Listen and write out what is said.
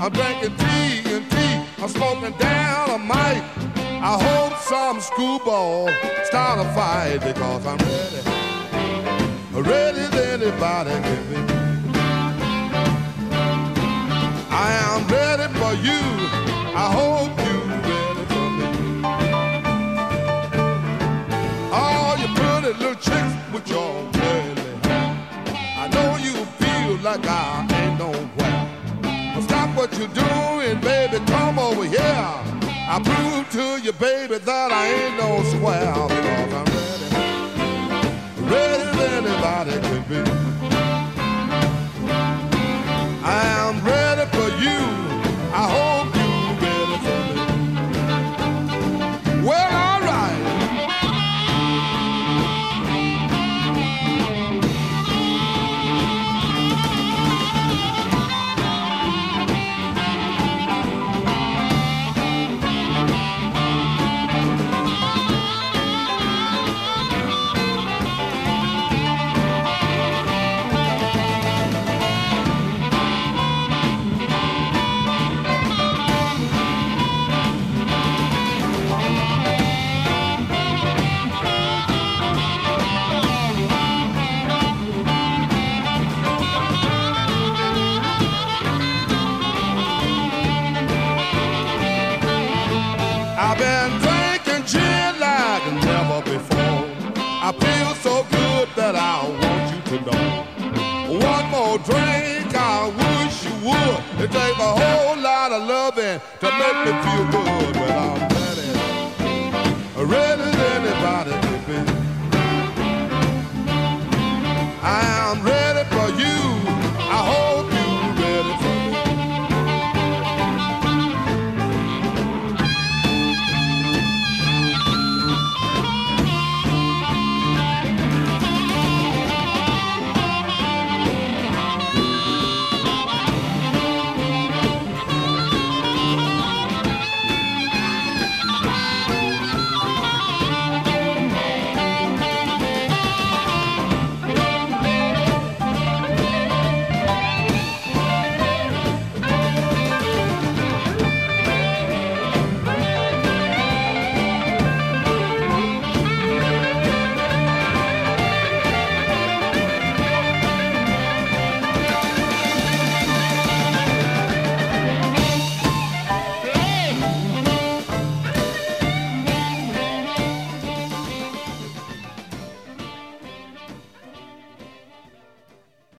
I'm drinking tea and tea. I'm smoking down a mic. I hope some screwball start a fight because I'm ready. Ready as anybody can be. I am ready for you. I hope you're ready for me. All you pretty little chicks with your curly hair, I know you feel like I ain't nowhere. But stop what you're doing, baby, come over here. I prove to you, baby, that I ain't no square because I'm ready. Ready as anybody can be. I am ready for you. I hope you're ready for me. Well, all right. I've been drinking gin like never before. I feel so good that I want you to know. One more drink, I wish you would. It takes a whole lot of loving to make me feel good. But I'm ready, ready as anybody.